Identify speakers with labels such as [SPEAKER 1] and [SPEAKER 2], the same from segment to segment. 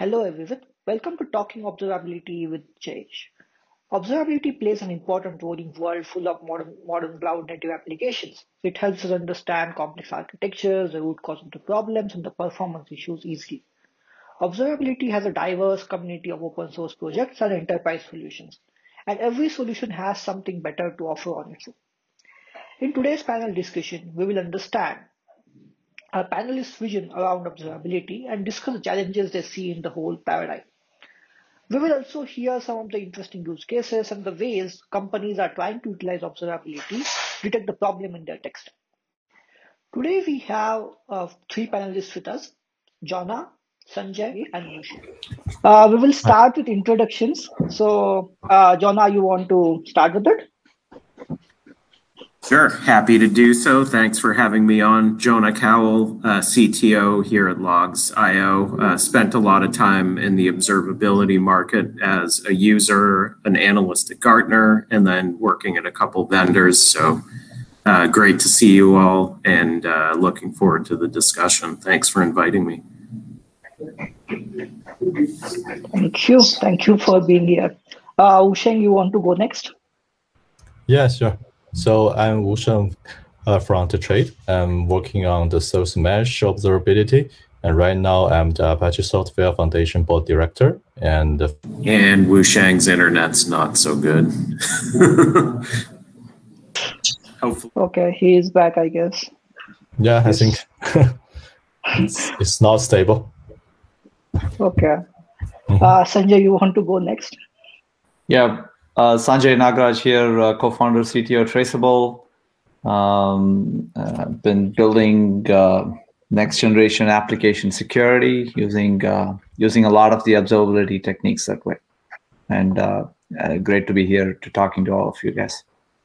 [SPEAKER 1] Hello everyone, welcome to Talking Observability with Jayesh. Observability plays an important role in a world full of modern cloud native applications. It helps us understand complex architectures, the root cause of the problems, and the performance issues easily. Observability has a diverse community of open source projects and enterprise solutions, and every solution has something better to offer on its own. In today's panel discussion, we will understand our panelists' vision around observability and discuss the challenges they see in the whole paradigm. We will also hear some of the interesting use cases and the ways companies are trying to utilize observability to detect the problem in their tech stack. Today we have three panelists with us, Jonna, Sanjay, and Mushin. We will start with introductions. So, Jonna, you want to start with it?
[SPEAKER 2] Sure, happy to do so. Thanks for having me on. Jonna Cowell, CTO here at Logs.io. Spent a lot of time in the observability market as a user, an analyst at Gartner, and then working at a couple vendors. So great to see you all and looking forward to the discussion. Thanks for inviting me.
[SPEAKER 1] Thank you. Thank you for being here. Wusheng, you want to go next?
[SPEAKER 3] Yeah, sure. So I'm Wusheng from TheTrade. I'm working on the Source Mesh observability, and right now I'm the Apache Software Foundation board director. And
[SPEAKER 2] Wusheng's internet's not so good. Hopefully.
[SPEAKER 1] Okay, he is back, I guess.
[SPEAKER 3] Yeah, I think it's not stable.
[SPEAKER 1] Okay. Sanjay, you want to go next?
[SPEAKER 4] Yeah. Sanjay Nagaraj here, co-founder, CTO Traceable. Been building next generation application security using a lot of the observability techniques that way. And great to be here to talking to all of you guys.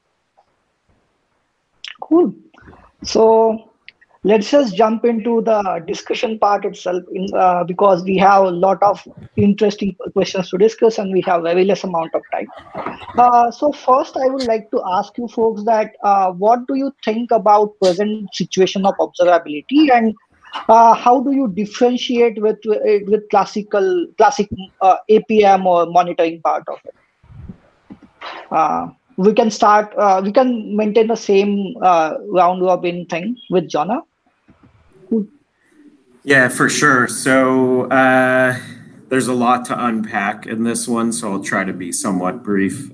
[SPEAKER 1] Cool. So let's just jump into the discussion part itself because we have a lot of interesting questions to discuss and we have very less amount of time. So first, I would like to ask you folks that what do you think about present situation of observability and how do you differentiate with classic APM or monitoring part of it? We can start. We can maintain the same round robin thing with Jonna.
[SPEAKER 2] Yeah, for sure. So there's a lot to unpack in this one, so I'll try to be somewhat brief.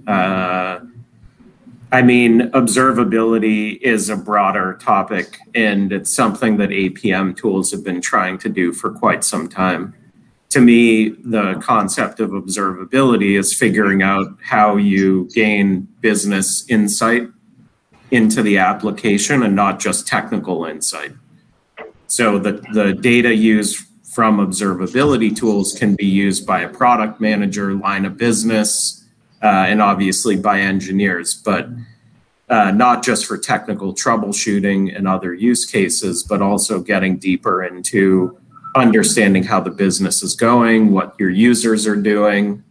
[SPEAKER 2] I mean, observability is a broader topic, and it's something that APM tools have been trying to do for quite some time. To me, the concept of observability is figuring out how you gain business insight into the application and not just technical insight. So the data used from observability tools can be used by a product manager, line of business, and obviously by engineers, but not just for technical troubleshooting and other use cases, but also getting deeper into understanding how the business is going, what your users are doing.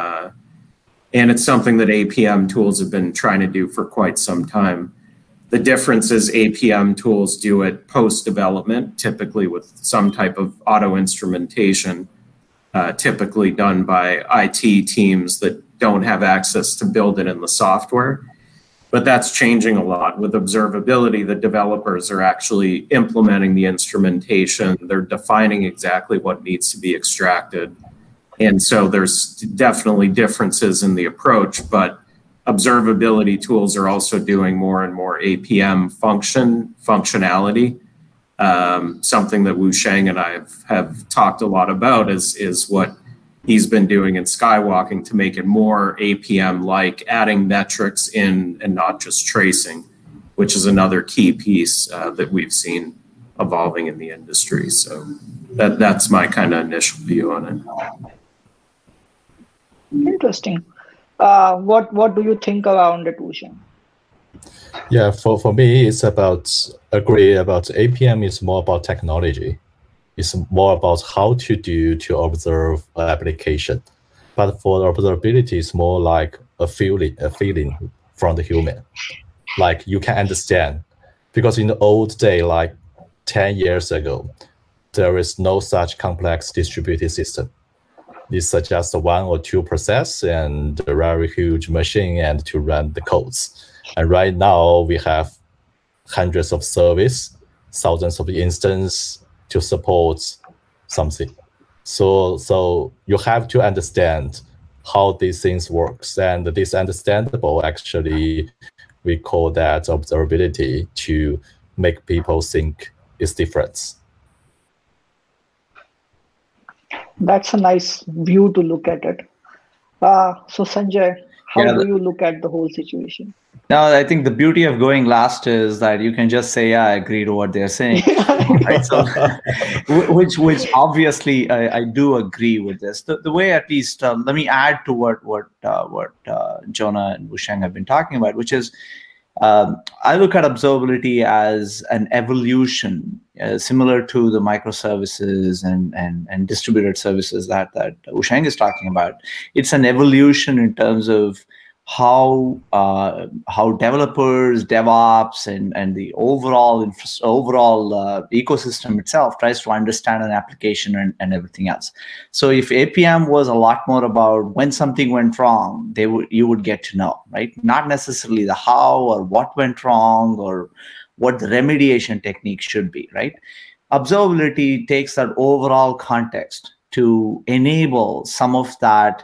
[SPEAKER 2] And it's something that APM tools have been trying to do for quite some time. The difference is APM tools do it post-development, typically with some type of auto instrumentation, typically done by IT teams that don't have access to build it in the software. But that's changing a lot. With observability, the developers are actually implementing the instrumentation. They're defining exactly what needs to be extracted. And so there's definitely differences in the approach, but observability tools are also doing more and more APM functionality. Something that Wusheng and I have talked a lot about is what he's been doing in Skywalking to make it more APM-like, adding metrics in and not just tracing, which is another key piece that we've seen evolving in the industry. So that's my kind of initial view on it.
[SPEAKER 1] Interesting. What do you think around it, Wusheng?
[SPEAKER 3] Yeah, for me, it's about APM is more about technology. It's more about how to observe an application. But for observability, it's more like a feeling from the human. Like you can understand. Because in the old day, like 10 years ago, there is no such complex distributed system. It's just one or two process and a very huge machine and to run the codes. And right now we have hundreds of service, thousands of instances to support something. So you have to understand how these things works, and this understandable actually we call that observability to make people think it's different.
[SPEAKER 1] That's a nice view to look at it. So Sanjay, how do you look at the whole situation?
[SPEAKER 4] No, I think the beauty of going last is that you can just say, yeah, I agree to what they're saying. Right? So, which obviously I do agree with this. The way, at least, let me add to what Jonah and Wusheng have been talking about, which is I look at observability as an evolution, similar to the microservices and distributed services that Wusheng is talking about. It's an evolution in terms of how developers, DevOps, and the overall ecosystem itself tries to understand an application and everything else. So if APM was a lot more about when something went wrong, you would get to know, right? Not necessarily the how or what went wrong or what the remediation technique should be, right? Observability takes that overall context to enable some of that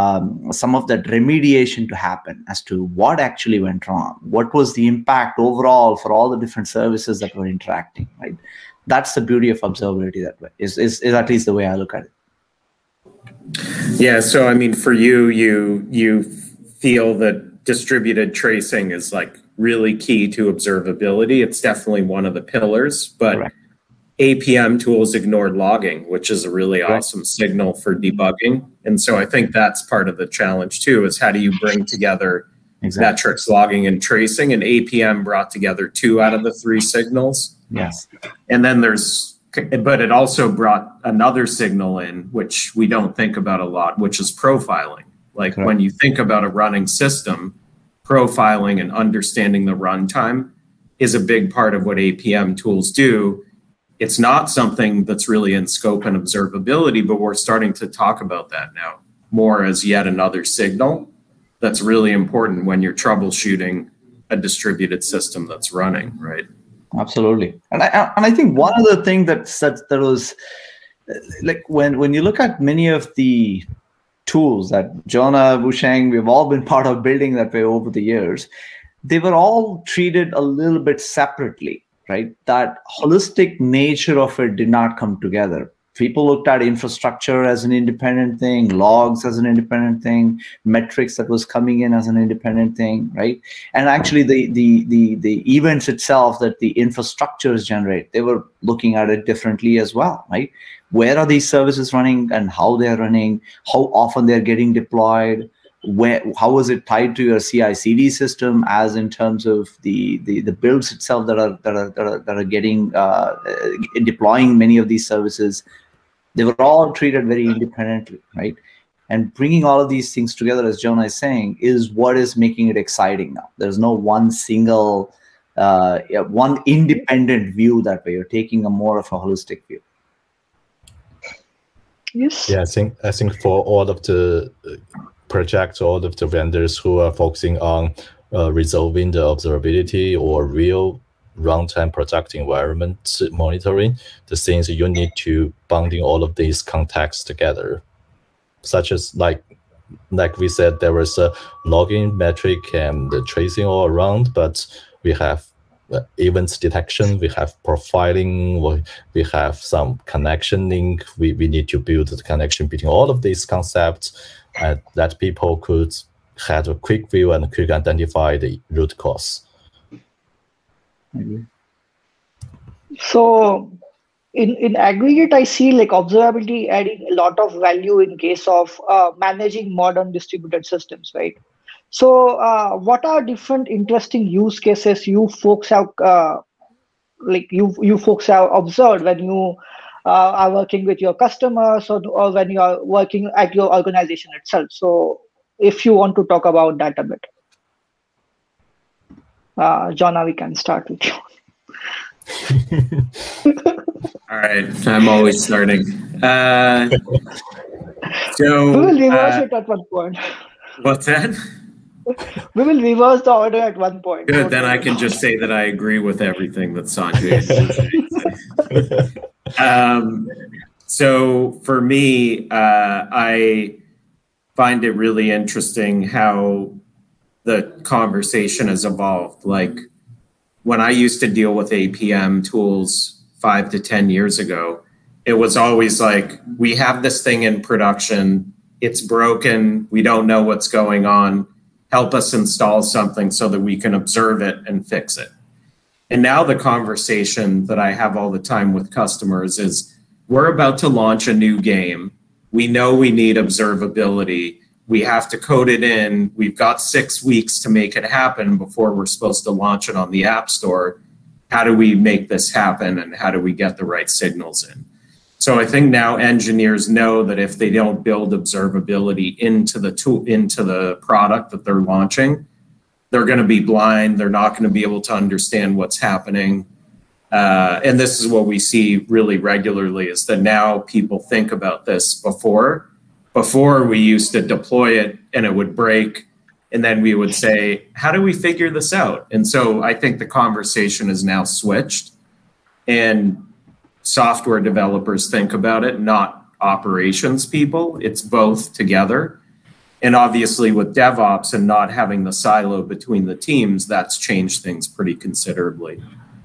[SPEAKER 4] remediation to happen as to what actually went wrong, what was the impact overall for all the different services that were interacting, right? That's the beauty of observability that way, is at least the way I look at it.
[SPEAKER 2] Yeah, so I mean, for you feel that distributed tracing is like really key to observability. It's definitely one of the pillars, but correct. APM tools ignored logging, which is a really awesome signal for debugging. And so I think that's part of the challenge too, is how do you bring together metrics, logging, and tracing? And APM brought together 2 out of the 3 signals.
[SPEAKER 4] Yes.
[SPEAKER 2] And then but it also brought another signal in, which we don't think about a lot, which is profiling. Like when you think about a running system, profiling and understanding the runtime is a big part of what APM tools do. It's not something that's really in scope and observability, but we're starting to talk about that now more as yet another signal that's really important when you're troubleshooting a distributed system that's running, right?
[SPEAKER 4] Absolutely. And I think one other thing that was like when you look at many of the tools that Jonah, Wusheng, we've all been part of building that way over the years, they were all treated a little bit separately. Right? That holistic nature of it did not come together. People looked at infrastructure as an independent thing, logs as an independent thing, metrics that was coming in as an independent thing, right? And actually the events itself that the infrastructures generate, they were looking at it differently as well, right? Where are these services running and how they're running, how often they're getting deployed, how is it tied to your CI/CD system, as in terms of the builds itself that are getting deploying many of these services. They were all treated very independently, right? And bringing all of these things together, as Jonah is saying, is what is making it exciting now. There's no one single, one independent view that way. You're taking a more of a holistic view.
[SPEAKER 1] Yes.
[SPEAKER 3] Yeah, I think for all of the projects, all of the vendors who are focusing on resolving the observability or real runtime product environment monitoring, the things you need to bonding all of these contexts together, such as like we said, there was a logging metric and the tracing all around, but we have events detection, we have profiling, we have some connection link. We need to build the connection between all of these concepts that people could have a quick view and quick identify the root cause.
[SPEAKER 1] So in aggregate, I see like observability adding a lot of value in case of managing modern distributed systems, right? So what are different interesting use cases you folks have you folks have observed when you are working with your customers or when you are working at your organization itself? So if you want to talk about that a bit. Jonah, we can start with you.
[SPEAKER 2] All right, I'm always starting. So
[SPEAKER 1] We will reverse it at one point.
[SPEAKER 2] what's that?
[SPEAKER 1] We will reverse the order at one point.
[SPEAKER 2] Good.
[SPEAKER 1] Don't
[SPEAKER 2] Then
[SPEAKER 1] worry
[SPEAKER 2] I can
[SPEAKER 1] about
[SPEAKER 2] just
[SPEAKER 1] it.
[SPEAKER 2] say that I agree with everything that Sanjay is saying. So for me, I find it really interesting how the conversation has evolved. Like when I used to deal with APM tools 5 to 10 years ago, it was always like, we have this thing in production, it's broken, we don't know what's going on, help us install something so that we can observe it and fix it. And now the conversation that I have all the time with customers is, we're about to launch a new game. We know we need observability. We have to code it in. We've got 6 weeks to make it happen before we're supposed to launch it on the App Store. How do we make this happen, and how do we get the right signals in? So I think now engineers know that if they don't build observability into the tool, into the product that they're launching, they're going to be blind. They're not going to be able to understand what's happening. And this is what we see really regularly, is that now people think about this before. Before, we used to deploy it and it would break, and then we would say, how do we figure this out? And so I think the conversation is now switched, and software developers think about it, not operations people. It's both together. And obviously with DevOps and not having the silo between the teams, that's changed things pretty considerably.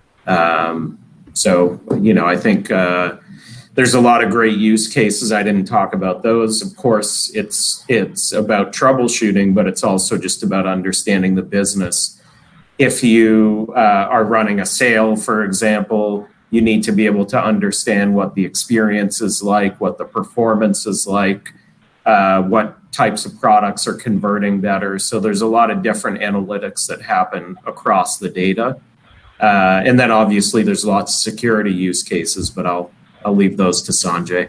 [SPEAKER 2] So, I think there's a lot of great use cases. I didn't talk about those. Of course, it's about troubleshooting, but it's also just about understanding the business. If you are running a sale, for example, you need to be able to understand what the experience is like, what the performance is like, what types of products are converting better. So there's a lot of different analytics that happen across the data. And then obviously there's lots of security use cases, but I'll leave those to Sanjay.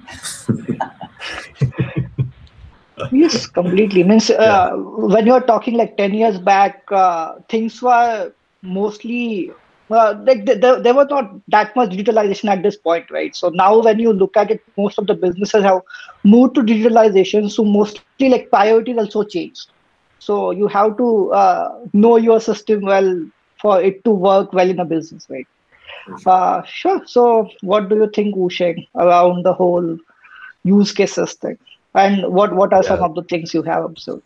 [SPEAKER 1] Yes, completely. Means when you're talking like 10 years back, things were mostly like there was not that much digitalization at this point, right? So now when you look at it, most of the businesses have moved to digitalization. So mostly like priorities also changed. So you have to know your system well for it to work well in a business, right? Sure. So what do you think, Woo-Sheng, around the whole use cases thing? And what are some of the things you have observed?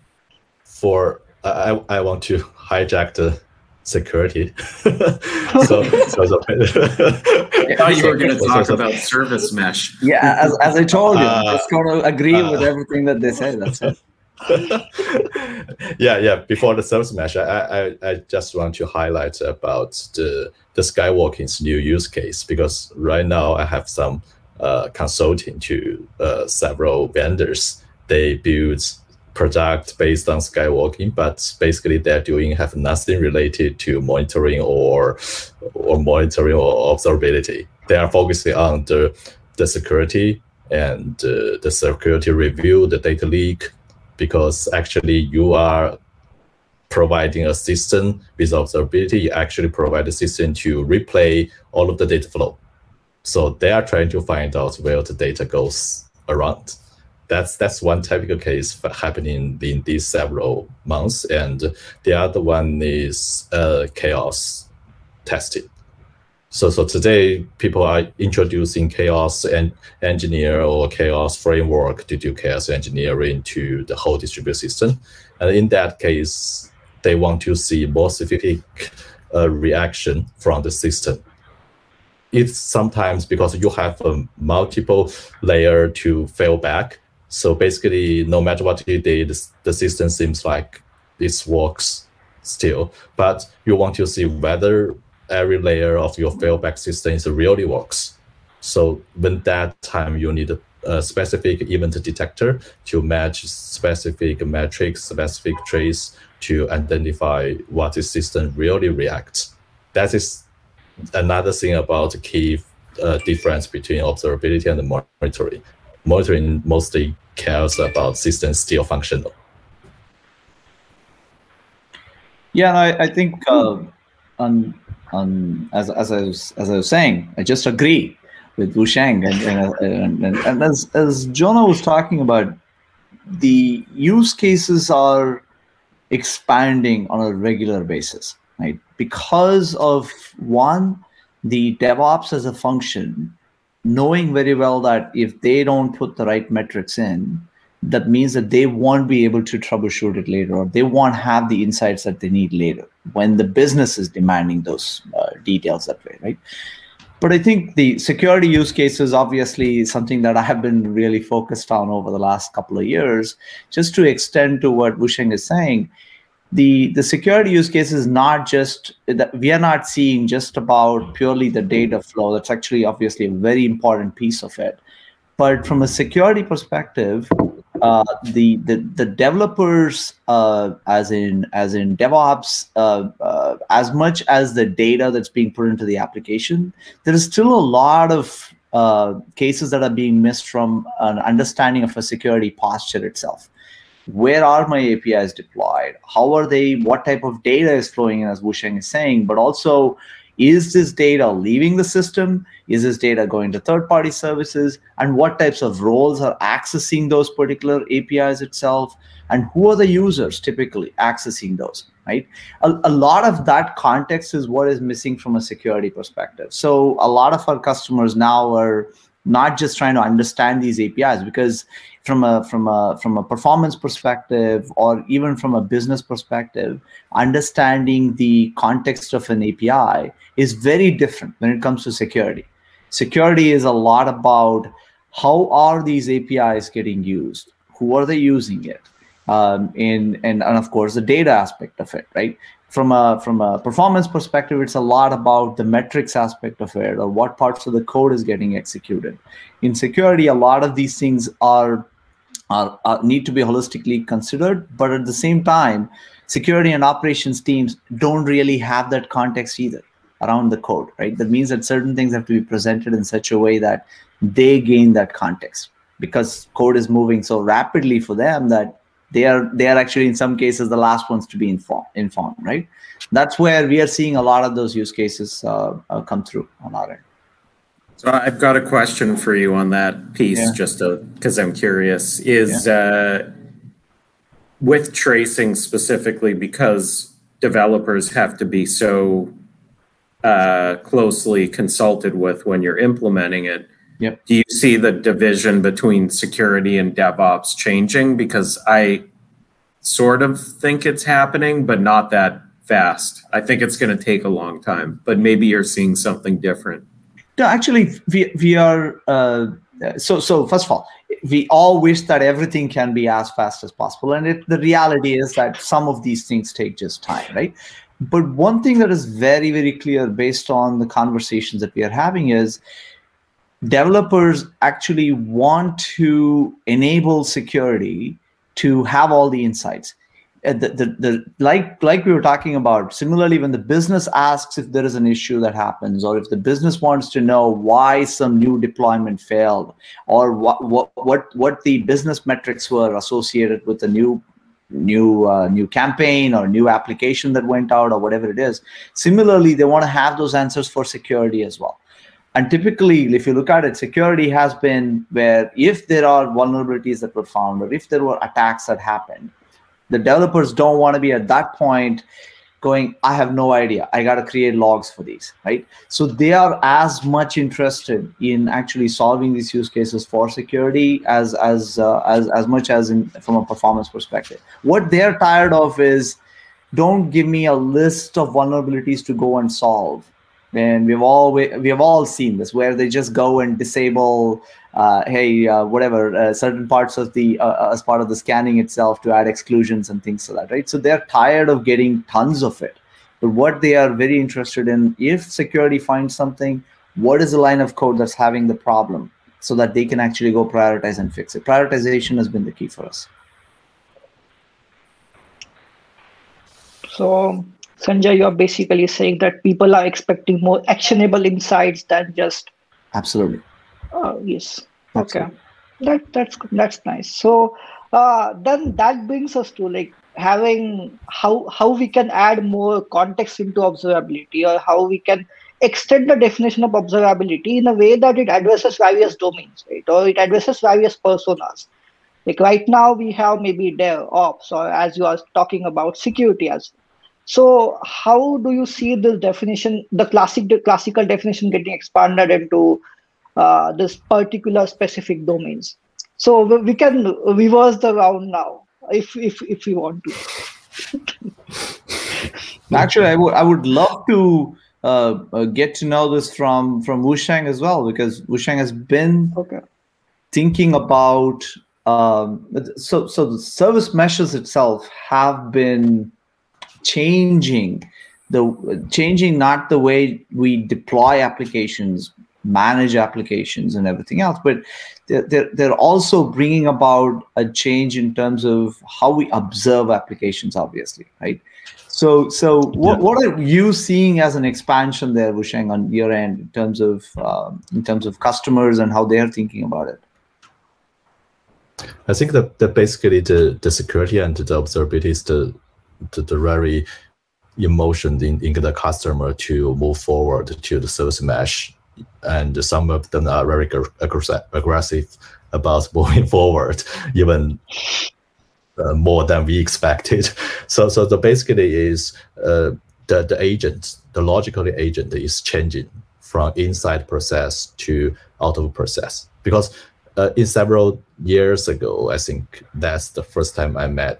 [SPEAKER 3] I want to hijack the security.
[SPEAKER 2] I thought you were going to talk about service mesh.
[SPEAKER 4] Yeah, as I told you, I'm just going to agree with everything that they said. That's it.
[SPEAKER 3] Yeah. Before the service mesh, I just want to highlight about the Skywalking's new use case, because right now I have some consulting to several vendors. They build product based on Skywalking, but basically have nothing related to monitoring or observability. They are focusing on the security and the security review, the data leak, because actually you are providing a system with observability. You actually provide a system to replay all of the data flow. So they are trying to find out where the data goes around. That's one typical case happening in these several months. And the other one is chaos testing. So today people are introducing chaos engineer or chaos framework to do chaos engineering to the whole distributed system. And in that case, they want to see more specific reaction from the system. It's sometimes because you have a multiple layer to fail back. So basically, no matter what you did, the system seems like this works still. But you want to see whether every layer of your failback system really works. So when that time, you need a specific event detector to match specific metrics, specific trace to identify what the system really reacts. That is another thing about the key difference between observability and monitoring. Monitoring mostly cares about systems still functional.
[SPEAKER 4] Yeah, I think as I was saying, I just agree. with Wusheng. And as Jonah was talking about, the use cases are expanding on a regular basis, right? Because of one, the DevOps as a function, knowing very well that if they don't put the right metrics in, that means that they won't be able to troubleshoot it later, or they won't have the insights that they need later when the business is demanding those details that way, right? But I think the security use case is obviously something that I have been really focused on over the last couple of years. Just to extend to what Wusheng is saying, the security use case is not just that we are not seeing just about purely the data flow. That's actually obviously a very important piece of it. But from a security perspective, the developers, as in DevOps, as much as the data that's being put into the application, there is still a lot of cases that are being missed from an understanding of a security posture itself. Where are my APIs deployed? How are they? What type of data is flowing in, as Wusheng is saying? But also, is this data leaving the system? Is this data going to third-party services? And what types of roles are accessing those particular APIs itself? And who are the users typically accessing those, right? A lot of that context is what is missing from a security perspective. So a lot of our customers now are not just trying to understand these APIs, because from a performance perspective, or even from a business perspective, understanding the context of an API is very different when it comes to security. Security is a lot about how are these APIs getting used, who are they using it, and of course the data aspect of it, right? From a performance perspective, it's a lot about the metrics aspect of it, or what parts of the code is getting executed. In security, a lot of these things need to be holistically considered, but at the same time, security and operations teams don't really have that context either around the code, right? That means that certain things have to be presented in such a way that they gain that context, because code is moving so rapidly for them that they are actually in some cases the last ones to be informed, right? That's where we are seeing a lot of those use cases come through on our end.
[SPEAKER 2] So I've got a question for you on that piece, just because I'm curious, is with tracing specifically, because developers have to be so closely consulted with when you're implementing it, do you see the division between security and DevOps changing? Because I sort of think it's happening, but not that fast. I think it's going to take a long time, but maybe you're seeing something different.
[SPEAKER 4] No, actually, we are. So first of all, we all wish that everything can be as fast as possible, and the reality is that some of these things take just time, right? But one thing that is very, very clear based on the conversations that we are having is developers actually want to enable security to have all the insights. Like we were talking about, similarly, when the business asks if there is an issue that happens, or if the business wants to know why some new deployment failed, or what the business metrics were associated with the new campaign or new application that went out, or whatever it is, similarly, they want to have those answers for security as well. And typically, if you look at it, security has been where if there are vulnerabilities that were found, or if there were attacks that happened, the developers don't want to be at that point going, I have no idea, I got to create logs for these, right? So they are as much interested in actually solving these use cases for security as much as from a performance perspective. What they're tired of is, don't give me a list of vulnerabilities to go and solve. And we have all seen this, where they just go and disable, certain parts of the as part of the scanning itself to add exclusions and things like that, right? So they're tired of getting tons of it. But what they are very interested in, if security finds something, what is the line of code that's having the problem, so that they can actually go prioritize and fix it. Prioritization has been the key for us.
[SPEAKER 1] So, Sanjay, you're basically saying that people are expecting more actionable insights than just.
[SPEAKER 4] Absolutely.
[SPEAKER 1] Yes.
[SPEAKER 4] Absolutely.
[SPEAKER 1] Okay. That's nice. So then that brings us to like having how we can add more context into observability, or how we can extend the definition of observability in a way that it addresses various domains, right? Or it addresses various personas. Like right now we have maybe DevOps, or as you are talking about, security as well. So how do you see this definition, the classical definition, getting expanded into this particular specific domains? So we can reverse the round now, if we want to.
[SPEAKER 4] Actually, I would love to get to know this from Wusheng as well, because Wusheng has been thinking about so the service meshes itself have been changing not the way we deploy applications, manage applications, and everything else, but they're also bringing about a change in terms of how we observe applications, obviously, right? So what are you seeing as an expansion there, Wusheng, on your end in terms of customers and how they are thinking about it?
[SPEAKER 3] I think that basically the security and the observability is the very emotion in the customer to move forward to the service mesh, and some of them are very aggressive about moving forward, even more than we expected. So the basically is the agent, the logical agent is changing from inside process to out of process, because in several years ago, I think that's the first time I met.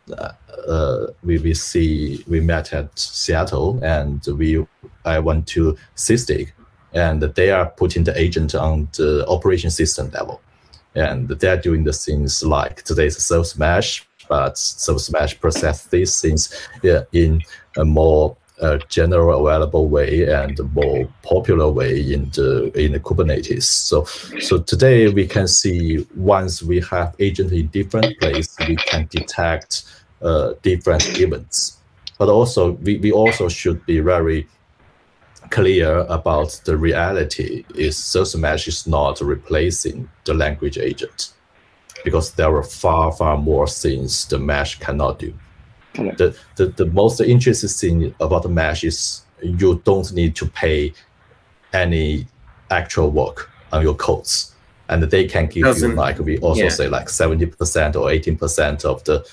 [SPEAKER 3] We met at Seattle, and I went to Sysdig, and they are putting the agent on the operation system level, and they're doing the things like today's service mesh, but service mesh process these things in a more general available way and more popular way in the Kubernetes. So today we can see, once we have agent in different place, we can detect different events. But also we also should be very clear about the reality is service mesh is not replacing the language agent, because there are far more things the mesh cannot do. The most interesting thing about the mesh is you don't need to pay any actual work on your codes, and they can give you, like we also say, like 70% or 18% of the.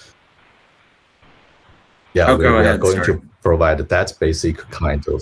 [SPEAKER 3] We are going to provide that basic kind of.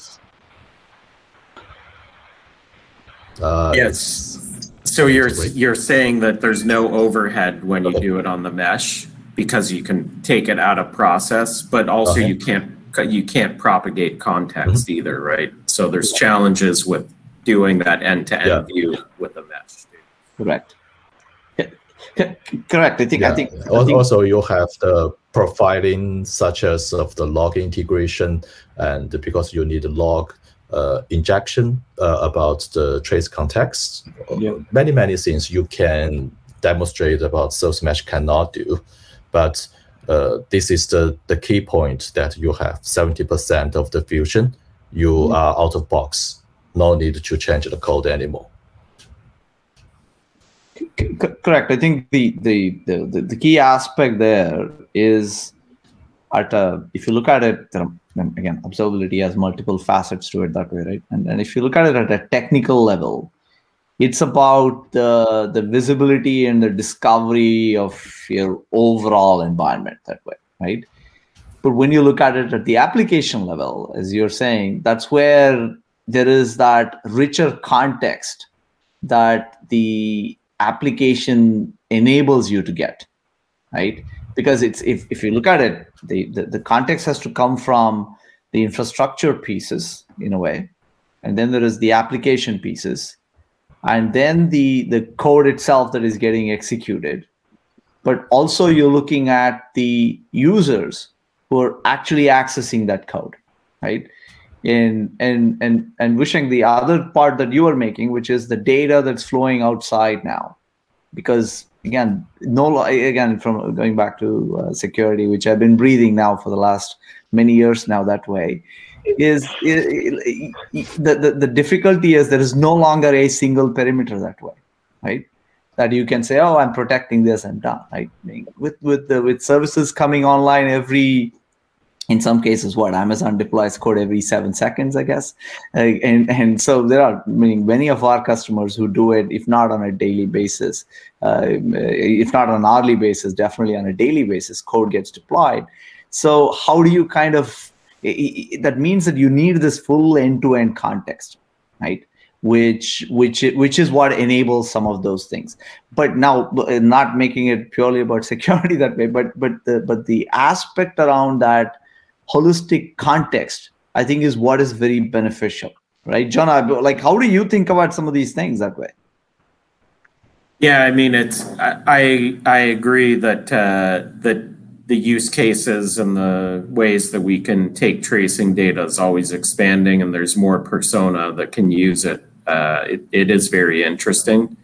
[SPEAKER 2] Yes. So you're saying that there's no overhead when you do it on the mesh, because you can take it out of process, but also you can't propagate context either, right? So there's challenges with doing that end-to-end view with the mesh.
[SPEAKER 4] Correct. Correct. I think
[SPEAKER 3] also you have the profiling, such as of the log integration, and because you need log injection about the trace context, many things you can demonstrate about service mesh cannot do. But this is the key point, that you have 70% of the fusion, you are out of box, no need to change the code anymore.
[SPEAKER 4] Correct. I think the key aspect there is, if you look at it, again, observability has multiple facets to it that way, right? And if you look at it at a technical level, it's about the visibility and the discovery of your overall environment that way, right? But when you look at it at the application level, as you're saying, that's where there is that richer context that the application enables you to get, right? Because it's if you look at it, the context has to come from the infrastructure pieces in a way, and then there is the application pieces, and then the code itself that is getting executed. But also you're looking at the users who are actually accessing that code, right? And Wusheng, the other part that you are making, which is the data that's flowing outside now, because again, from going back to security, which I've been breathing now for the last many years now that way, is the difficulty is there is no longer a single perimeter that way, right? That you can say, oh, I'm protecting this and done, right? With services coming online every in some cases, what Amazon deploys code every 7 seconds, I guess. And so there are many of our customers who do it, if not on a daily basis, if not on an hourly basis, definitely on a daily basis, code gets deployed. So how do you kind of, that means that you need this full end-to-end context, right? Which is what enables some of those things. But now, not making it purely about security that way, but the aspect around that holistic context, I think, is what is very beneficial, right? John, like, how do you think about some of these things that way?
[SPEAKER 2] Yeah, I mean, I agree that the use cases and the ways that we can take tracing data is always expanding, and there's more persona that can use it. It is very interesting,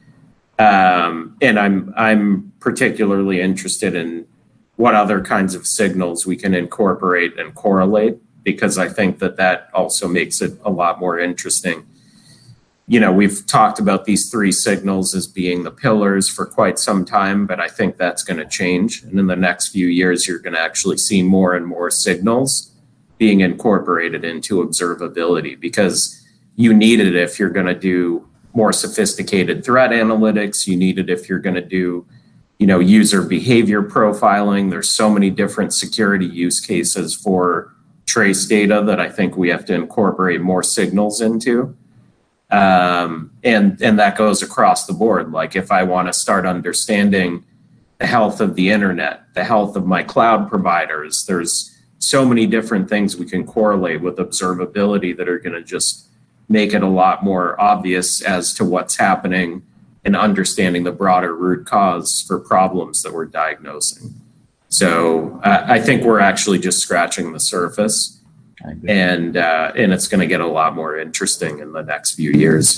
[SPEAKER 2] and I'm particularly interested in what other kinds of signals we can incorporate and correlate, because I think that also makes it a lot more interesting. You know, we've talked about these 3 signals as being the pillars for quite some time, but I think that's going to change. And in the next few years, you're going to actually see more and more signals being incorporated into observability, because you need it if you're going to do more sophisticated threat analytics. You need it if you're going to do, you know, user behavior profiling. There's so many different security use cases for trace data that I think we have to incorporate more signals into. And that goes across the board. Like, if I want to start understanding the health of the internet, the health of my cloud providers, there's so many different things we can correlate with observability that are going to just make it a lot more obvious as to what's happening and understanding the broader root cause for problems that we're diagnosing. So I think we're actually just scratching the surface, and it's going to get a lot more interesting in the next few years.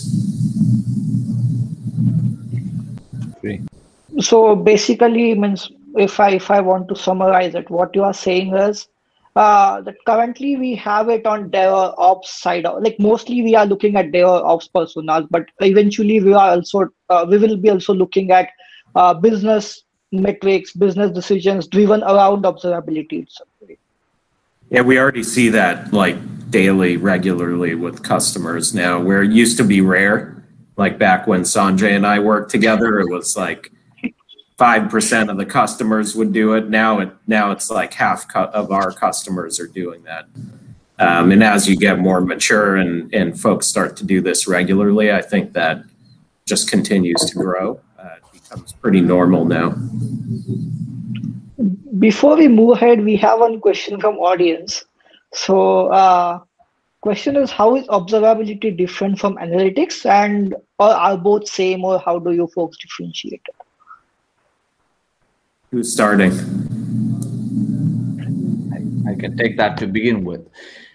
[SPEAKER 4] Great.
[SPEAKER 1] So basically, means if I want to summarize it, what you are saying is that currently we have it on DevOps side. Like, mostly we are looking at DevOps personas, but eventually we will be also looking at business metrics, business decisions driven around observability itself.
[SPEAKER 2] Yeah, we already see that like daily, regularly with customers now, where it used to be rare. Like back when Sanjay and I worked together, it was like 5% of the customers would do it. Now it's like half of our customers are doing that. And as you get more mature and folks start to do this regularly, I think that just continues to grow. It becomes pretty normal now.
[SPEAKER 1] Before we move ahead, we have one question from audience. So question is, how is observability different from analytics, and or are both same, or how do you folks differentiate it?
[SPEAKER 2] Who's starting?
[SPEAKER 4] I can take that to begin with.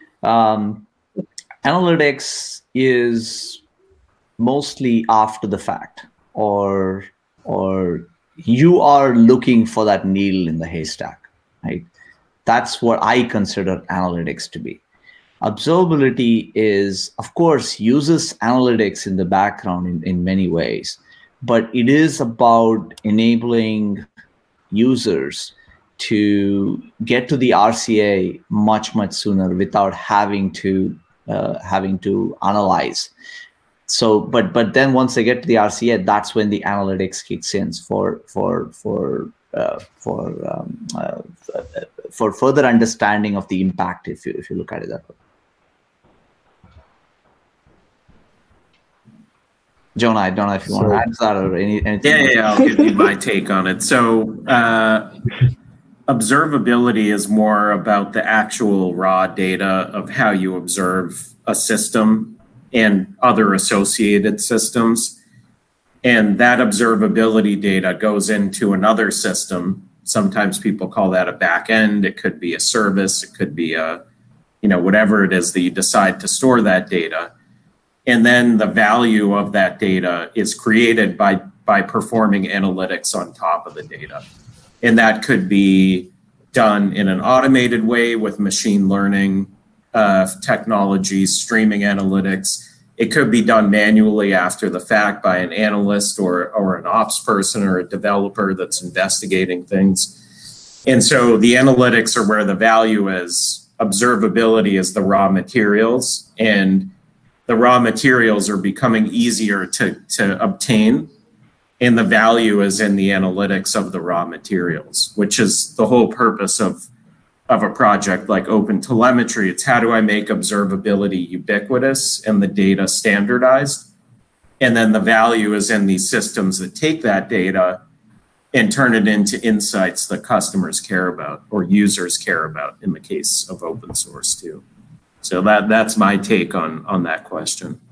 [SPEAKER 4] Analytics is mostly after the fact, or you are looking for that needle in the haystack, right? That's what I consider analytics to be. Observability is, of course, uses analytics in the background in many ways, but it is about enabling users to get to the RCA much sooner without having to analyze. So, but then once they get to the RCA, that's when the analytics kicks in for further understanding of the impact. If you look at it that way. Jonah, I don't know if you want to add that or anything.
[SPEAKER 2] Yeah, I'll give you my take on it. So observability is more about the actual raw data of how you observe a system and other associated systems. And that observability data goes into another system. Sometimes people call that a backend. It could be a service. It could be whatever it is that you decide to store that data. And then the value of that data is created by performing analytics on top of the data. And that could be done in an automated way with machine learning technologies, streaming analytics. It could be done manually after the fact by an analyst or an ops person or a developer that's investigating things. And so the analytics are where the value is. observability is the raw materials, and the raw materials are becoming easier to obtain, and the value is in the analytics of the raw materials, which is the whole purpose of a project like OpenTelemetry. It's how do I make observability ubiquitous and the data standardized? And then the value is in these systems that take that data and turn it into insights that customers care about or users care about in the case of open source too. So that's my take on that question.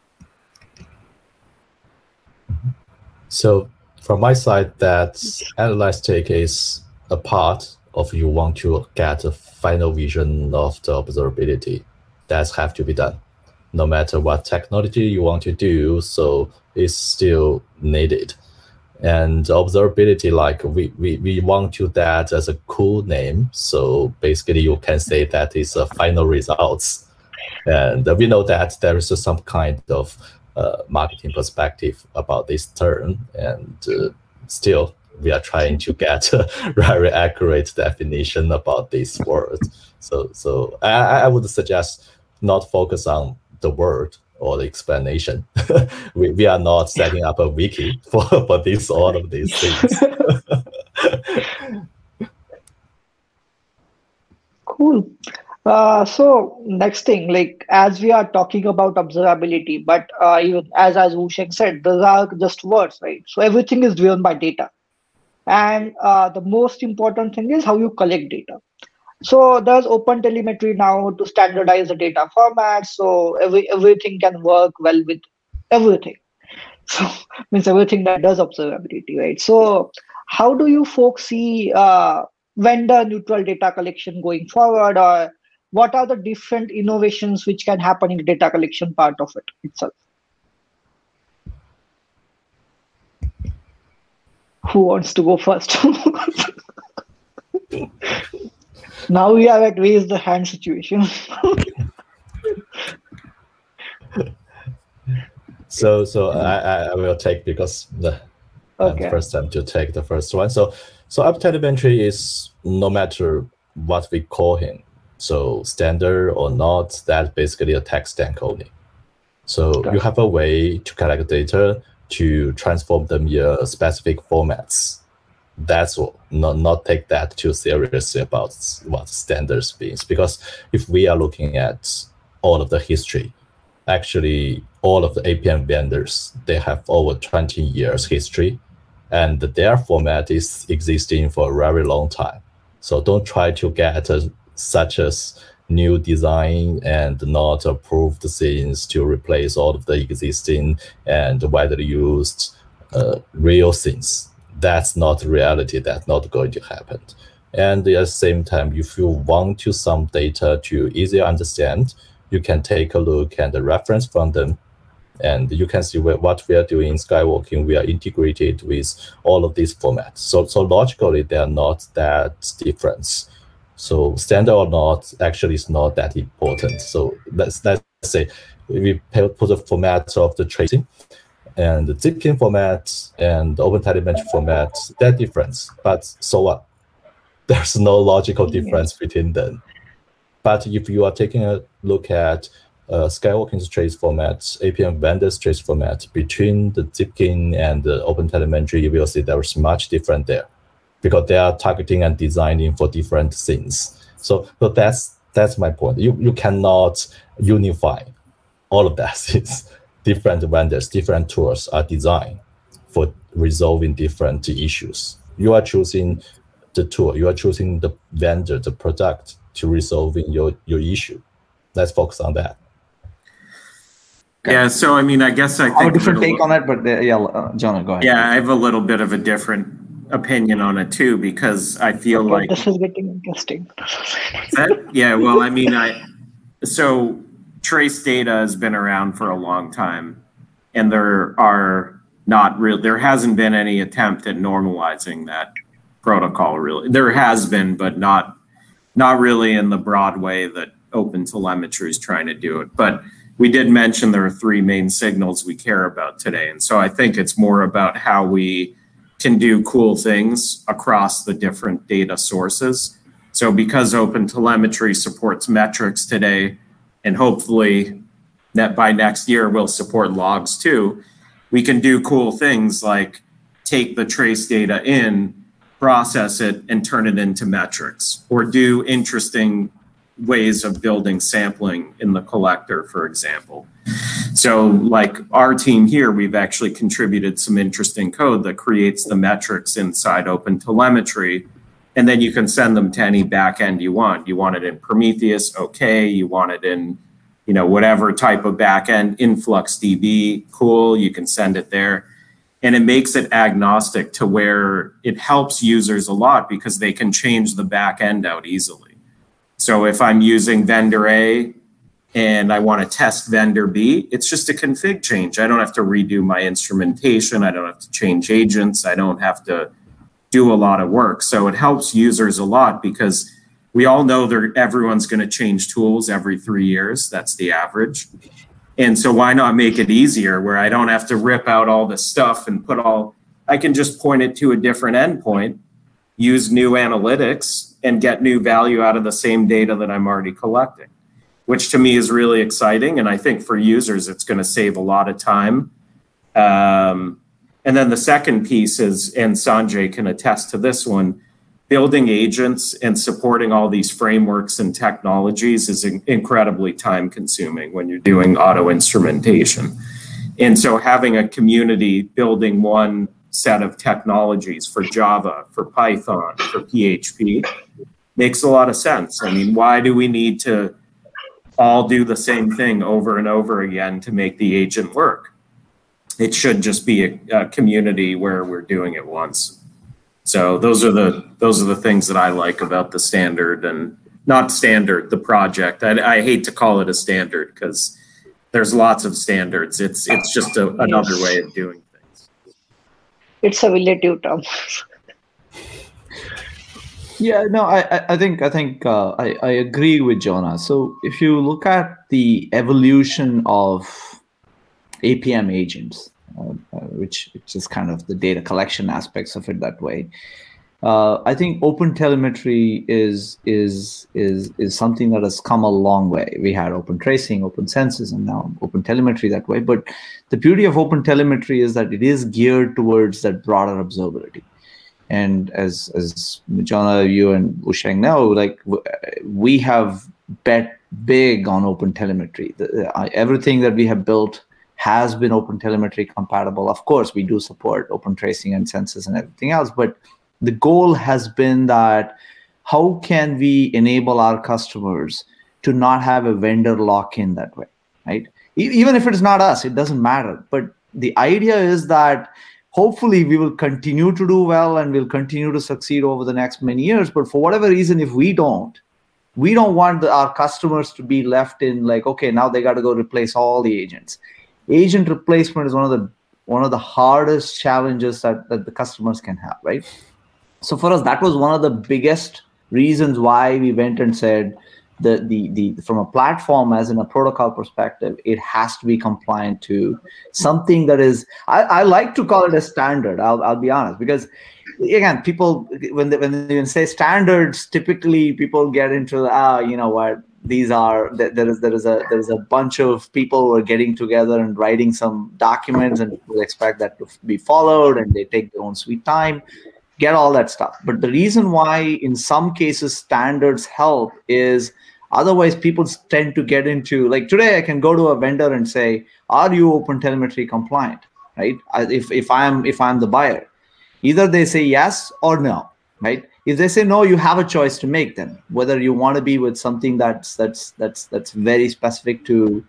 [SPEAKER 3] So from my side, that analyze take is a part of you want to get a final vision of the observability that have to be done. No matter what technology you want to do, so it's still needed. And observability, like we want to that as a cool name. So basically you can say that is a final results. And we know that there is some kind of marketing perspective about this term, and still we are trying to get a very accurate definition about this word. So I would suggest not focus on the word or the explanation. we are not setting up a wiki for this all of these things.
[SPEAKER 1] Cool. So next thing, like as we are talking about observability, but even as Woo-Sheng said, those are just words, right? So everything is driven by data, and the most important thing is how you collect data. So there's OpenTelemetry now to standardize the data format, so everything can work well with everything. So means everything that does observability, right? So how do you folks see vendor neutral data collection going forward, or what are the different innovations which can happen in the data collection part of it itself? Who wants to go first? Now we are at raise the hand situation.
[SPEAKER 3] So I will take, because I'm the first time to take the first one. So OpenTelemetry is, no matter what we call him, so standard or not, that's basically a tech stack only. So you have a way to collect data, to transform them in specific formats. That's all. Not take that too seriously about what standards means, because if we are looking at all of the history, actually all of the APM vendors, they have over 20 years history, and their format is existing for a very long time. So don't try to get such as new design and not approved things to replace all of the existing and widely used real things. That's not reality. That's not going to happen. And at the same time, if you want to some data to easier understand, you can take a look and reference from them. And you can see what we are doing in Skywalking. We are integrated with all of these formats. So logically, they are not that different. So standard or not actually is not that important. So let's say we put the format of the tracing, and the Zipkin format and the OpenTelemetry format, they're different. But so what? There's no logical difference between them. But if you are taking a look at Skywalking's trace format, APM vendor's trace format, between the Zipkin and the OpenTelemetry, you will see there's much different there, because they are targeting and designing for different things. So that's my point. You cannot unify all of that. It's different vendors, different tools are designed for resolving different issues. You are choosing the tool, you are choosing the vendor, the product to resolving your issue. Let's focus on that.
[SPEAKER 2] Yeah, so I mean, I guess I think
[SPEAKER 4] a different take on it, but Jonah, go ahead.
[SPEAKER 2] Yeah, I have a little bit of a different opinion on it too, because I feel like
[SPEAKER 1] this is getting interesting.
[SPEAKER 2] Yeah, well, I mean, so trace data has been around for a long time, and there hasn't been any attempt at normalizing that protocol, really. There has been, but not really in the broad way that OpenTelemetry is trying to do it. But we did mention there are three main signals we care about today, and so I think it's more about how we can do cool things across the different data sources. So because OpenTelemetry supports metrics today, and hopefully by next year we'll support logs too, we can do cool things like take the trace data in, process it, and turn it into metrics, or do interesting ways of building sampling in the collector, for example. So like our team here, we've actually contributed some interesting code that creates the metrics inside OpenTelemetry, and then you can send them to any backend you want. You want it in Prometheus, okay. You want it in, you know, whatever type of backend, InfluxDB, cool, you can send it there. And it makes it agnostic to where it helps users a lot because they can change the backend out easily. So if I'm using vendor A and I want to test vendor B, it's just a config change. I don't have to redo my instrumentation. I don't have to change agents. I don't have to do a lot of work. So it helps users a lot because we all know everyone's going to change tools every 3 years. That's the average. And so why not make it easier where I don't have to rip out all this stuff and I can just point it to a different endpoint, use new analytics, and get new value out of the same data that I'm already collecting, which to me is really exciting. And I think for users, it's going to save a lot of time. And then the second piece is, and Sanjay can attest to this one, building agents and supporting all these frameworks and technologies is incredibly time consuming when you're doing auto instrumentation. And so having a community building one set of technologies for Java, for Python, for PHP makes a lot of sense. I mean, why do we need to all do the same thing over and over again to make the agent work? It should just be a community where we're doing it once. So those are the things that I like about the standard, and not standard, the project. I hate to call it a standard because there's lots of standards. It's just another way of doing things.
[SPEAKER 1] It's a relative term.
[SPEAKER 4] Yeah, no, I think I agree with Jonah. So if you look at the evolution of APM agents, which is kind of the data collection aspects of it that way, I think OpenTelemetry is something that has come a long way. We had OpenTracing, OpenCensus, and now OpenTelemetry that way. But the beauty of OpenTelemetry is that it is geared towards that broader observability. And as Jonah, you and Wusheng know, like we have bet big on OpenTelemetry. Everything that we have built has been OpenTelemetry compatible. Of course, we do support OpenTracing and Census and everything else, but the goal has been that how can we enable our customers to not have a vendor lock-in that way, right? Even if it's not us, it doesn't matter. But the idea is that hopefully we will continue to do well and we'll continue to succeed over the next many years. But for whatever reason, if we don't want our customers to be left in like, okay, now they got to go replace all the agents. Agent replacement is one of the hardest challenges that the customers can have, right? So for us, that was one of the biggest reasons why we went and said the from a platform as in a protocol perspective, it has to be compliant to something that is, I like to call it a standard. I'll be honest, because again, people when they say standards, typically people get into you know what, these are there is a bunch of people who are getting together and writing some documents and people expect that to be followed and they take their own sweet time. Get all that stuff. But the reason why in some cases standards help is otherwise people tend to get into, like today I can go to a vendor and say, are you OpenTelemetry compliant, right? If I'm the buyer, either they say yes or no, right? If they say no, you have a choice to make then, whether you want to be with something that's very specific to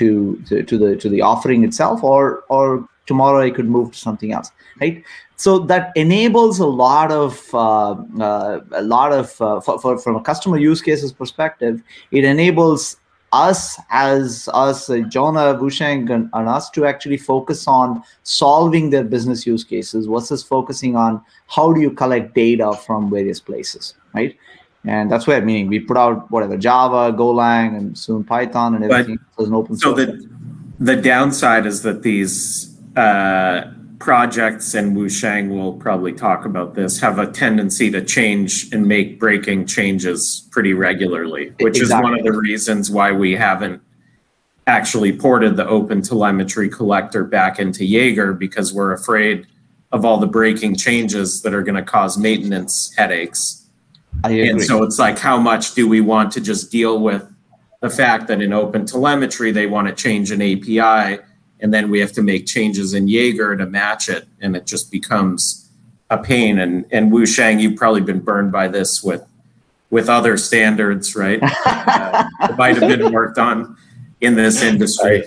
[SPEAKER 4] the offering itself, or tomorrow I could move to something else, right? So that enables a lot of from a customer use cases perspective, it enables us Jonah, Wusheng, and us to actually focus on solving their business use cases versus focusing on how do you collect data from various places, right? And that's where, meaning we put out whatever Java, Golang, and soon Python and everything as an open source.
[SPEAKER 2] So the downside is that these projects, and Wusheng will probably talk about this, have a tendency to change and make breaking changes pretty regularly, which is one of the reasons why we haven't actually ported the OpenTelemetry collector back into Jaeger, because we're afraid of all the breaking changes that are going to cause maintenance headaches.
[SPEAKER 4] I agree.
[SPEAKER 2] And so it's like, how much do we want to just deal with the fact that in OpenTelemetry, they want to change an API, and then we have to make changes in Jaeger to match it, and it just becomes a pain. And Wusheng, you've probably been burned by this with other standards, right? It might have been worked on in this industry.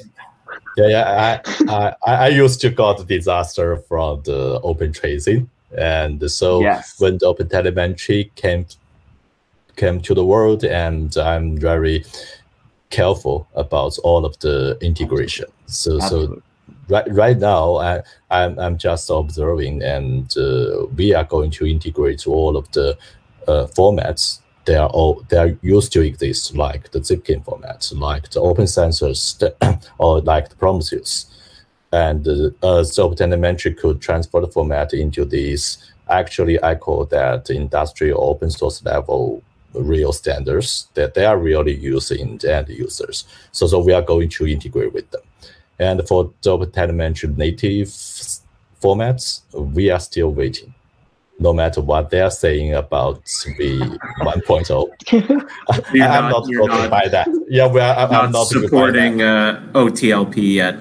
[SPEAKER 3] I used to got disaster from the open tracing, and so when the OpenTelemetry came to the world, and I'm very careful about all of the integration. So right now I'm just observing, and we are going to integrate all of the formats. They are used to exist, like the Zipkin format, like the Open Sensors, or like the Prometheus. And so OpenTelemetry could transfer the format into these. Actually, I call that industrial open source level real standards that they are really using the end users. So we are going to integrate with them. And for the OpenTelemetry native formats, we are still waiting. No matter what they are saying about V 1.0, I'm not going by that. Yeah, I'm not
[SPEAKER 2] supporting OTLP yet.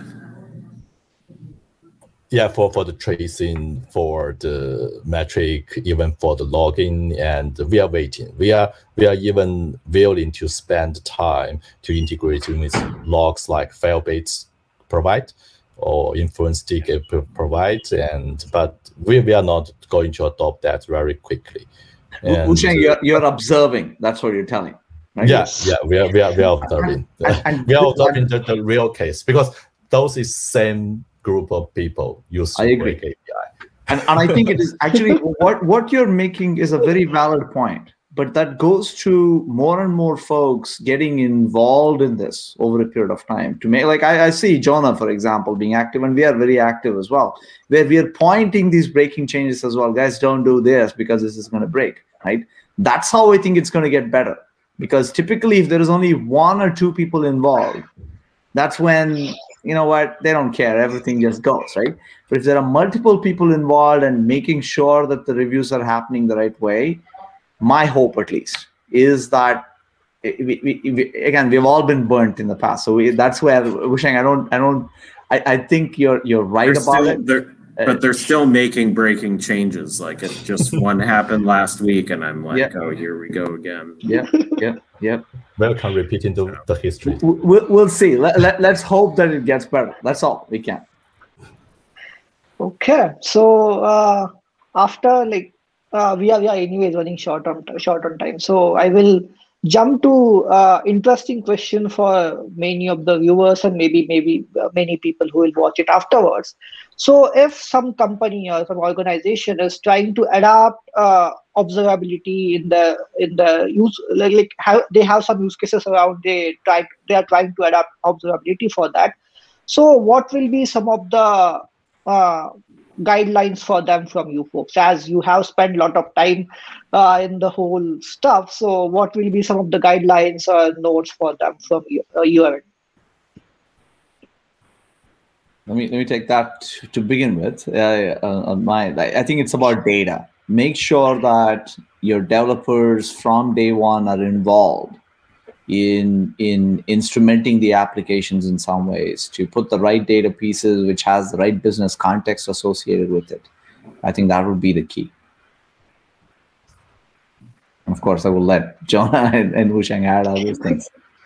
[SPEAKER 3] Yeah, for the tracing, for the metric, even for the logging, and we are waiting. We are even willing to spend time to integrate with logs like Firebase provide or Influence Ticket provide, but we are not going to adopt that very quickly.
[SPEAKER 4] Wusheng, you're observing. That's what you're telling, right?
[SPEAKER 3] Yes. Yeah, we are observing. We are observing the real case, because those is same group of people use Break API.
[SPEAKER 4] And I think it is actually what you're making is a very valid point, but that goes to more and more folks getting involved in this over a period of time to make, like I see Jonah, for example, being active, and we are very active as well, where we are pointing these breaking changes as well. Guys, don't do this because this is going to break, right? That's how I think it's going to get better, because typically if there is only one or two people involved, that's when, you know what, they don't care, everything just goes, right? But if there are multiple people involved and making sure that the reviews are happening the right way, my hope at least is that again, we've all been burnt in the past. So that's where Wusheng, I think you're right about it.
[SPEAKER 2] But they're still making breaking changes. Like, it just one happened last week, and I'm like, oh, here we go again.
[SPEAKER 4] Yeah.
[SPEAKER 3] Welcome repeating the history.
[SPEAKER 4] We'll see. Let's hope that it gets better. That's all we can.
[SPEAKER 1] Okay, so after we are anyways running short on time, so I will jump to interesting question for many of the viewers, and maybe many people who will watch it afterwards. So if some company or some organization is trying to adapt observability in the use, like how they have some use cases around, they are trying to adapt observability for that. So what will be some of the guidelines for them from you folks, as you have spent a lot of time in the whole stuff? So what will be some of the guidelines or notes for them from your end?
[SPEAKER 4] Let me take that to begin with. On mine, I think it's about data. Make sure that your developers from day one are involved in instrumenting the applications in some ways, to put the right data pieces, which has the right business context associated with it. I think that would be the key. Of course, I will let Jonah and Wusheng add all these things.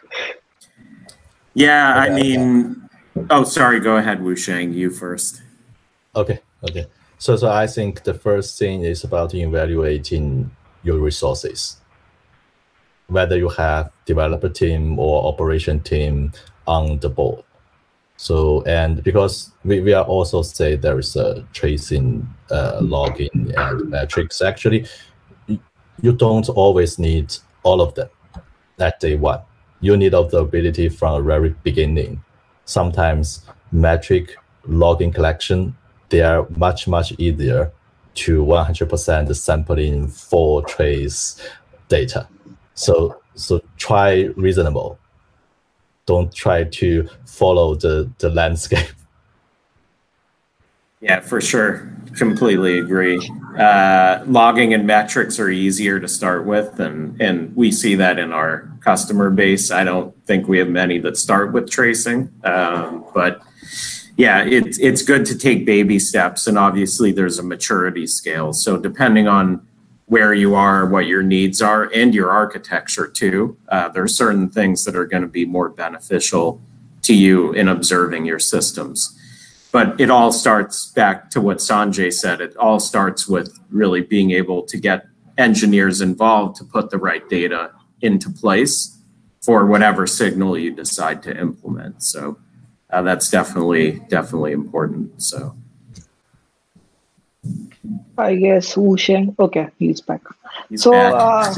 [SPEAKER 2] Yeah, I mean, oh, sorry, go ahead, Wusheng, you first.
[SPEAKER 3] Okay. So I think the first thing is about evaluating your resources, whether you have developer team or operation team on the board. So, and because we are also say there is a tracing, logging, and metrics. Actually, you don't always need all of them at day one. You need observability from the very beginning. Sometimes metric, logging collection, they are much easier to 100% sampling for trace data. So try reasonable. Don't try to follow the landscape.
[SPEAKER 2] Yeah, for sure. Completely agree. Logging and metrics are easier to start with, and we see that in our customer base. I don't think we have many that start with tracing, but yeah, it's good to take baby steps, and obviously there's a maturity scale. So depending on where you are, what your needs are, and your architecture too, there are certain things that are going to be more beneficial to you in observing your systems. But it all starts back to what Sanjay said. It all starts with really being able to get engineers involved to put the right data into place for whatever signal you decide to implement. So that's definitely important. So
[SPEAKER 1] I guess Wu Sheng. Okay, he's back.
[SPEAKER 2] He's back.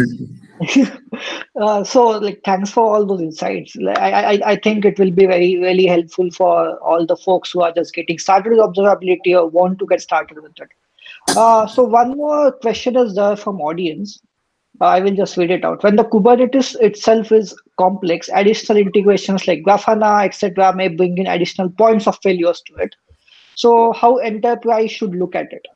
[SPEAKER 1] So like, thanks for all those insights. I think it will be really helpful for all the folks who are just getting started with observability or want to get started with it. So one more question is there from audience. I will just read it out. When the Kubernetes itself is complex, additional integrations like Grafana, etc., may bring in additional points of failures to it. So how enterprise should look at it?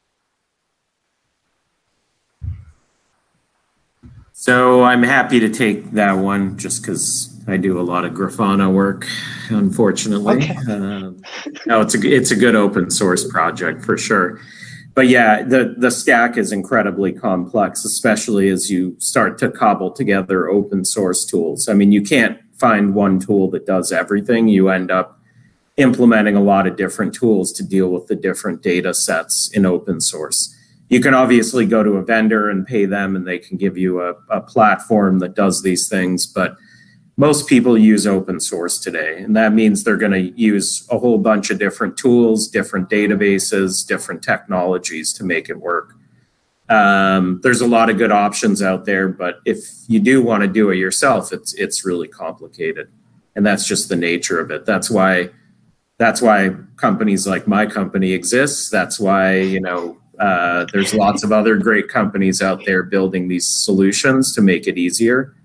[SPEAKER 2] So I'm happy to take that one just because I do a lot of Grafana work, unfortunately.
[SPEAKER 1] Okay.
[SPEAKER 2] No, it's a good open source project for sure. But yeah, the stack is incredibly complex, especially as you start to cobble together open source tools. I mean, you can't find one tool that does everything. You end up implementing a lot of different tools to deal with the different data sets in open source. You can obviously go to a vendor and pay them and they can give you a platform that does these things, but most people use open source today. And that means they're going to use a whole bunch of different tools, different databases, different technologies to make it work. There's a lot of good options out there, but if you do want to do it yourself, it's really complicated. And that's just the nature of it. That's why companies like my company exists. That's why, there's lots of other great companies out there building these solutions to make it easier.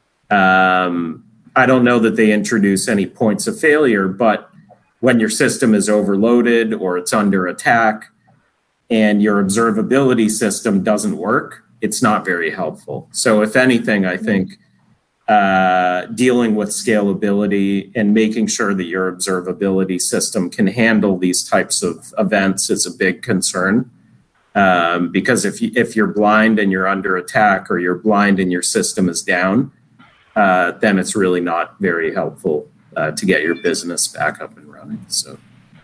[SPEAKER 2] I don't know that they introduce any points of failure, but when your system is overloaded or it's under attack and your observability system doesn't work, it's not very helpful. So if anything, I think dealing with scalability and making sure that your observability system can handle these types of events is a big concern. Because if you're blind and you're under attack, or you're blind and your system is down, then it's really not very helpful to get your business back up and running. So,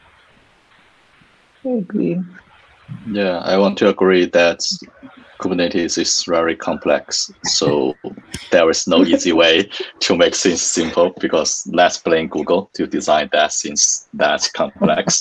[SPEAKER 1] I agree.
[SPEAKER 5] Yeah, I want to agree that Kubernetes is very complex. So there is no easy way to make things simple, because let's blame Google to design that since that's complex.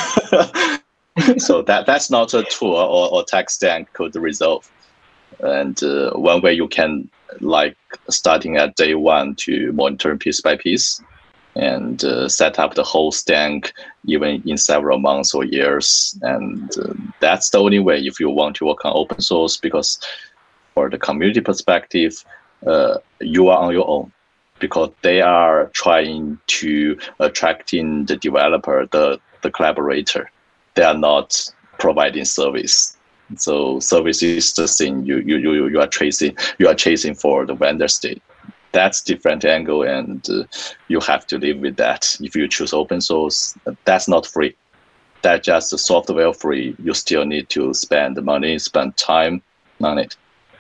[SPEAKER 5] So that's not a tool or tech stack could resolve. And one way you can, like, starting at day one to monitor piece by piece and set up the whole stack even in several months or years. And that's the only way if you want to work on open source, because for the community perspective, you are on your own, because they are trying to attract in the developer, the collaborator. They are not providing service. So service is the thing you are chasing for the vendor state. That's different angle, and you have to live with that. If you choose open source, that's not free. That's just software free. You still need to spend money, spend time on it.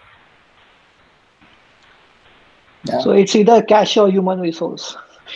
[SPEAKER 1] Yeah. So it's either cash or human resource.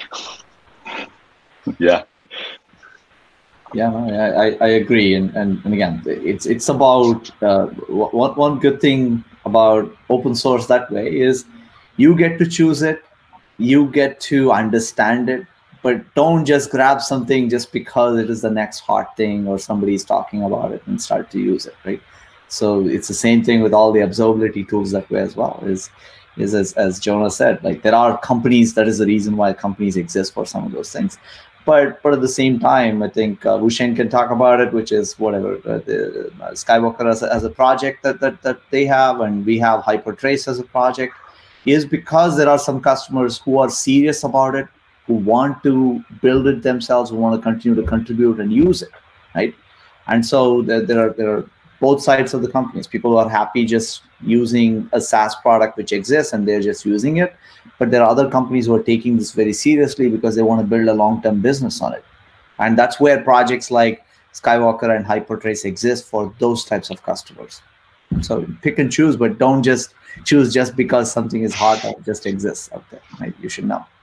[SPEAKER 5] Yeah.
[SPEAKER 4] Yeah, I agree, and again, it's about one good thing about open source that way is you get to choose it, you get to understand it, but don't just grab something just because it is the next hot thing or somebody's talking about it and start to use it, right? So it's the same thing with all the observability tools that way as well. Is as Jonas said, like, there are companies, that is the reason why companies exist for some of those things. But at the same time, I think Wushen can talk about it, which is whatever the Skywalker as a project that they have, and we have Hypertrace as a project, is because there are some customers who are serious about it, who want to build it themselves, who want to continue to contribute and use it, right? And so there are both sides of the companies. People who are happy just using a SaaS product which exists and they're just using it. But there are other companies who are taking this very seriously because they want to build a long-term business on it. And that's where projects like Skywalker and Hypertrace exist for those types of customers. So pick and choose, but don't just choose just because something is hot or just exists out there, right? You should know.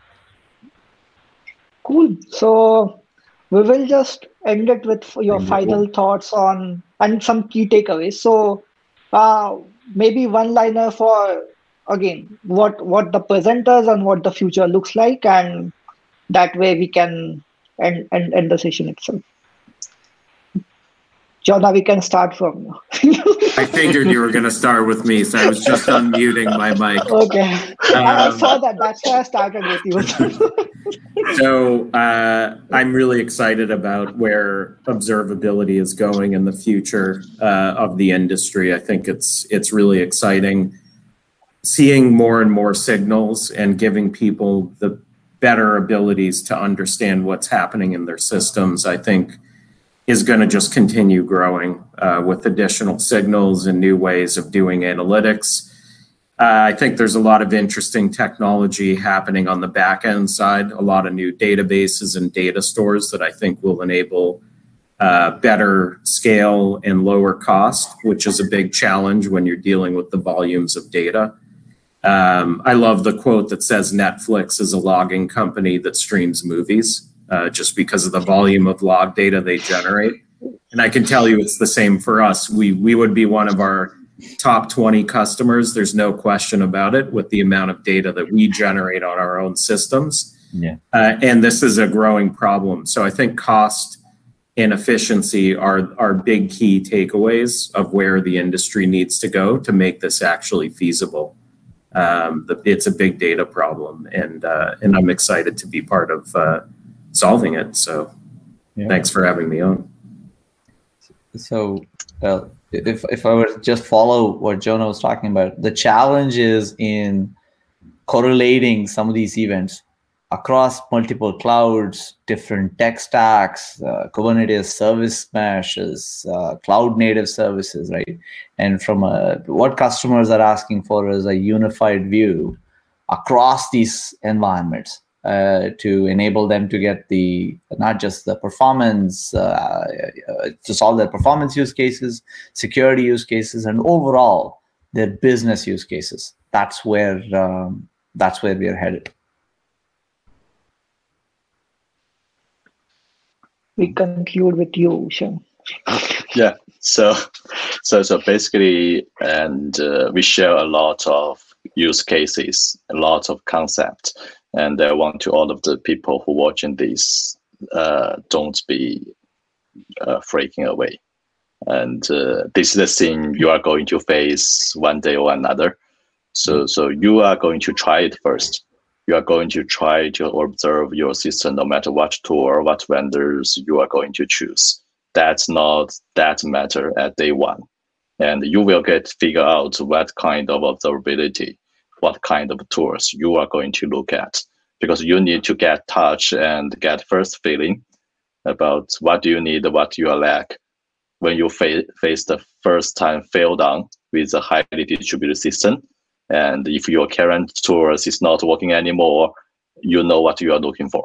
[SPEAKER 1] Cool. So we will just end it with your final thoughts on and some key takeaways. So maybe one-liner for, again, what the presenters and what the future looks like, and that way we can end the session itself. Jonah, we can start from now.
[SPEAKER 2] I figured you were going to start with me, so I was just unmuting my mic.
[SPEAKER 1] Okay. I saw that. That's why I started with you.
[SPEAKER 2] So I'm really excited about where observability is going in the future of the industry. I think it's really exciting. Seeing more and more signals and giving people the better abilities to understand what's happening in their systems, I think, is going to just continue growing with additional signals and new ways of doing analytics. I think there's a lot of interesting technology happening on the back end side, a lot of new databases and data stores that I think will enable better scale and lower cost, which is a big challenge when you're dealing with the volumes of data. I love the quote that says Netflix is a logging company that streams movies. Just because of the volume of log data they generate. And I can tell you it's the same for us. We would be one of our top 20 customers. There's no question about it with the amount of data that we generate on our own systems.
[SPEAKER 4] Yeah.
[SPEAKER 2] And this is a growing problem. So I think cost and efficiency are big key takeaways of where the industry needs to go to make this actually feasible. It's a big data problem, and I'm excited to be part of solving it. So Thanks for having me on.
[SPEAKER 4] So if I were to just follow what Jonah was talking about, the challenge is in correlating some of these events across multiple clouds, different tech stacks, Kubernetes service meshes, cloud native services, right? And from what customers are asking for is a unified view across these environments. To enable them to get not just the performance, to solve their performance use cases, security use cases, and overall their business use cases. That's where we are headed.
[SPEAKER 1] We conclude with you, Wushen.
[SPEAKER 5] Yeah. So basically, and we share a lot of use cases, a lot of concepts. And I want to all of the people who watching this, don't be freaking away. And this is the thing you are going to face one day or another. So you are going to try it first. You are going to try to observe your system, no matter what tool or what vendors you are going to choose. That's not that matter at day one. And you will figure out what kind of observability, what kind of tools you are going to look at, because you need to get touch and get first feeling about what do you need, what you lack when you face the first time fail down with a highly distributed system. And if your current tools is not working anymore, you know what you are looking for.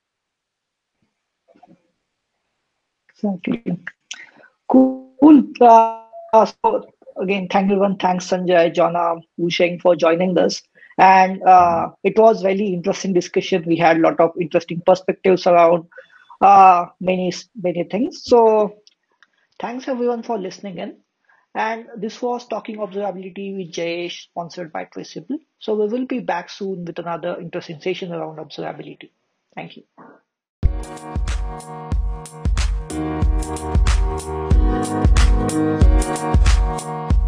[SPEAKER 1] Exactly. Cool. So again, thank everyone. Thanks, Sanjay, Jonah, Wushen for joining us. And it was really interesting discussion. We had a lot of interesting perspectives around many things. So thanks everyone for listening in. And this was Talking Observability with Jayesh, sponsored by Traceable. So we will be back soon with another interesting session around observability. Thank you.